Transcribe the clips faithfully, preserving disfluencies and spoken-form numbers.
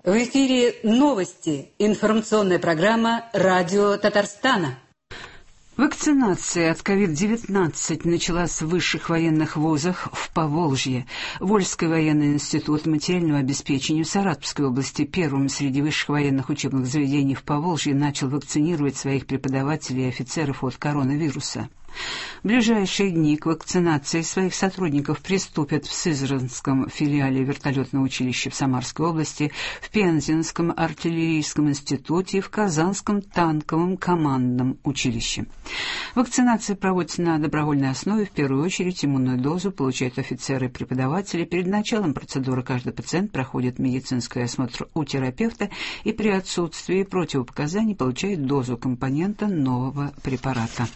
В эфире новости. Информационная программа «Радио Татарстана». Вакцинация от ковид девятнадцать началась в высших военных вузах в Поволжье. Вольский военный институт материального обеспечения в Саратовской области первым среди высших военных учебных заведений в Поволжье начал вакцинировать своих преподавателей и офицеров от коронавируса. В ближайшие дни к вакцинации своих сотрудников приступят в Сызранском филиале вертолетного училища в Самарской области, в Пензенском артиллерийском институте и в Казанском танковом командном училище. Вакцинация проводится на добровольной основе. В первую очередь иммунную дозу получают офицеры и преподаватели. Перед началом процедуры каждый пациент проходит медицинский осмотр у терапевта и при отсутствии противопоказаний получает дозу компонента нового препарата.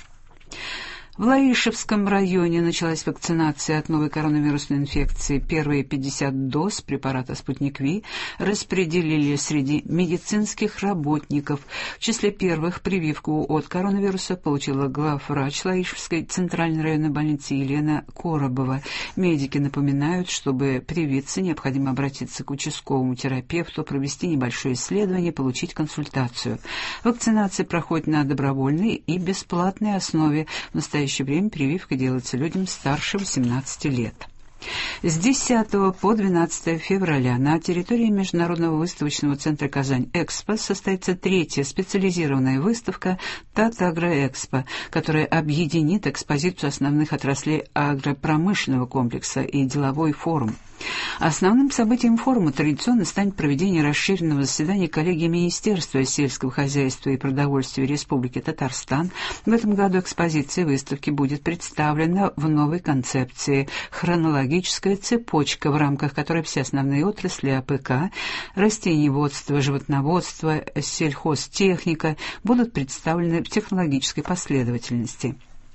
В Лаишевском районе началась вакцинация от новой коронавирусной инфекции. Первые пятьдесят доз препарата «Спутник Ви» распределили среди медицинских работников. В числе первых прививку от коронавируса получила главврач Лаишевской центральной районной больницы Елена Коробова. Медики напоминают, чтобы привиться, необходимо обратиться к участковому терапевту, провести небольшое исследование, получить консультацию. Вакцинация проходит на добровольной и бесплатной основе. В настоящее В настоящее время прививка делается людям старше восемнадцати лет. С десятого по двенадцатое февраля на территории Международного выставочного центра «Казань-Экспо» состоится третья специализированная выставка «Татагроэкспо», которая объединит экспозицию основных отраслей агропромышленного комплекса и деловой форум. Основным событием форума традиционно станет проведение расширенного заседания коллегии Министерства сельского хозяйства и продовольствия Республики Татарстан. В этом году экспозиция выставки будет представлена в новой концепции «Хронологическая цепочка», в рамках которой все основные отрасли АПК, растениеводство, животноводство, сельхозтехника будут представлены в технологической последовательности.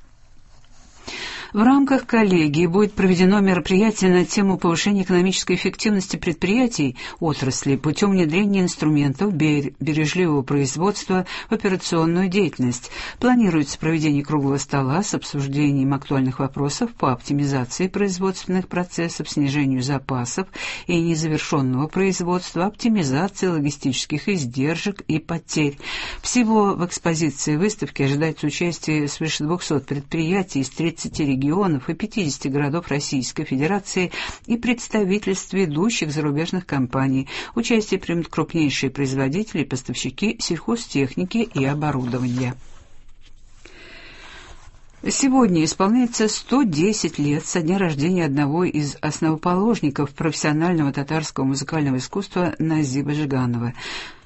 В рамках коллегии будет проведено мероприятие на тему повышения экономической эффективности предприятий отрасли путем внедрения инструментов бережливого производства в операционную деятельность. Планируется проведение круглого стола с обсуждением актуальных вопросов по оптимизации производственных процессов, снижению запасов и незавершенного производства, оптимизации логистических издержек и потерь. Всего в экспозиции выставки ожидается участие свыше двухсот предприятий из тридцати регионов регионов и пятидесяти городов Российской Федерации и представительств ведущих зарубежных компаний. Участие примут крупнейшие производители и поставщики сельхозтехники и оборудования. Сегодня исполняется сто десять лет со дня рождения одного из основоположников профессионального татарского музыкального искусства Назиба Жиганова.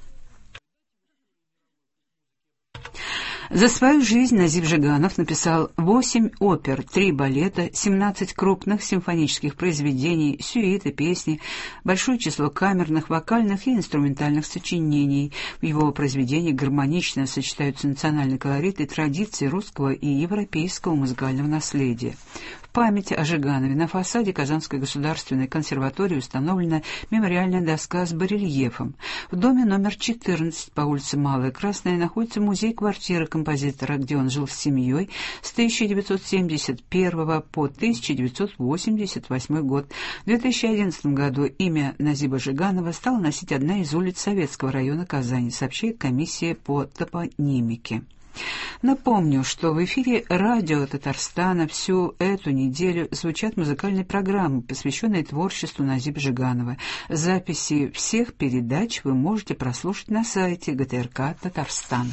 За свою жизнь Назиб Жиганов написал восемь опер, три балета, семнадцать крупных симфонических произведений, сюиты, песни, большое число камерных, вокальных и инструментальных сочинений. В его произведениях гармонично сочетаются национальный колорит и традиции русского и европейского музыкального наследия. В память о Жиганове на фасаде Казанской государственной консерватории установлена мемориальная доска с барельефом. В доме номер четырнадцать по улице Малая Красная находится музей-квартира композитора, где он жил с семьей с тысяча девятьсот семьдесят первого по тысяча девятьсот восемьдесят восьмой год. В две тысячи одиннадцатом году имя Назиба Жиганова стала носить одна из улиц Советского района Казани, сообщает комиссия по топонимике. Напомню, что в эфире радио Татарстана всю эту неделю звучат музыкальные программы, посвященные творчеству Назиба Жиганова. Записи всех передач вы можете прослушать на сайте гэ тэ эр ка Татарстан.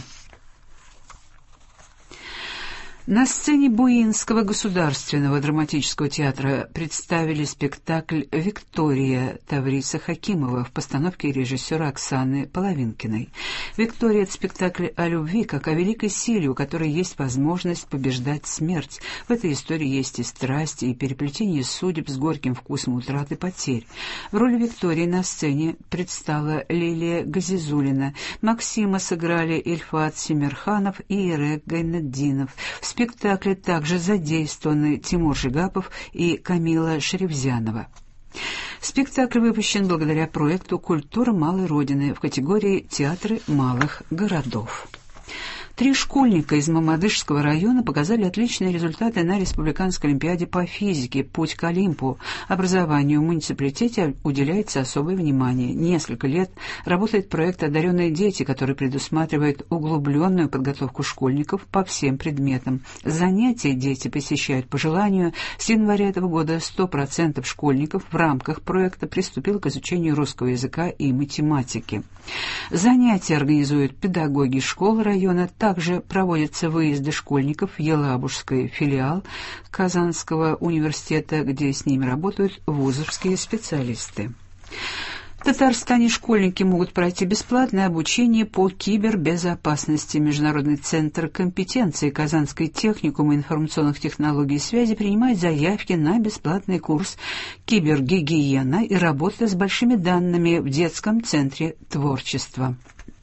На сцене Буинского государственного драматического театра представили спектакль «Виктория» Тавриса Хакимова в постановке режиссера Оксаны Половинкиной. «Виктория» — это спектакль о любви, как о великой силе, у которой есть возможность побеждать смерть. В этой истории есть и страсть, и переплетение судеб с горьким вкусом утраты потерь. В роли Виктории на сцене предстала Лилия Газизулина. Максима сыграли Ильфат Семерханов и Ирек Гайнетдинов. В спектакле также задействованы Тимур Жигапов и Камила Шеревзянова. Спектакль выпущен благодаря проекту «Культура малой Родины» в категории «Театры малых городов». Три школьника из Мамадышского района показали отличные результаты на Республиканской олимпиаде по физике «Путь к Олимпу». Образованию в муниципалитете уделяется особое внимание. Несколько лет работает проект «Одаренные дети», который предусматривает углубленную подготовку школьников по всем предметам. Занятия дети посещают по желанию. С января этого года сто процентов школьников в рамках проекта приступило к изучению русского языка и математики. Занятия организуют педагоги школ района. Также проводятся выезды школьников в Елабужский филиал Казанского университета, где с ними работают вузовские специалисты. В Татарстане школьники могут пройти бесплатное обучение по кибербезопасности. Международный центр компетенции Казанский техникум информационных технологий и связи принимает заявки на бесплатный курс «Кибергигиена и работа с большими данными» в детском центре творчества.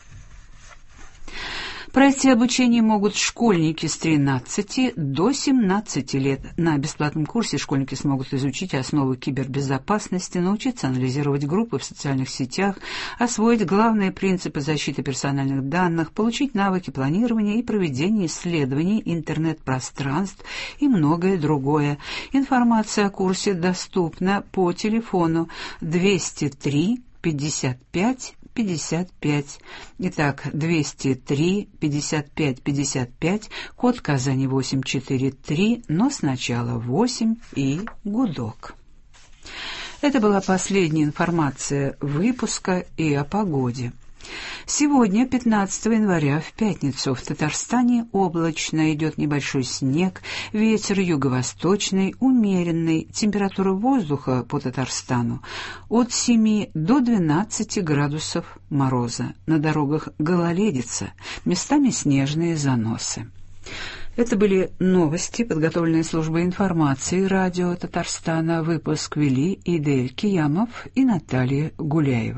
Пройти обучение могут школьники с тринадцати до семнадцати лет. На бесплатном курсе школьники смогут изучить основы кибербезопасности, научиться анализировать группы в социальных сетях, освоить главные принципы защиты персональных данных, получить навыки планирования и проведения исследований интернет-пространств и многое другое. Информация о курсе доступна по телефону двести три пятьдесят пять пятьдесят пять. Итак, двести три пятьдесят пять пятьдесят пять, код Казани восемь четыре три, но сначала восемь и гудок. Это была последняя информация выпуска и о погоде. Сегодня, пятнадцатого января, в пятницу, в Татарстане облачно, идет небольшой снег, ветер юго-восточный, умеренный, температура воздуха по Татарстану от семи до двенадцати градусов мороза. На дорогах гололедица, местами снежные заносы. Это были новости, подготовленные службой информации радио Татарстана. Выпуск вели Идель Киямов и Наталья Гуляева.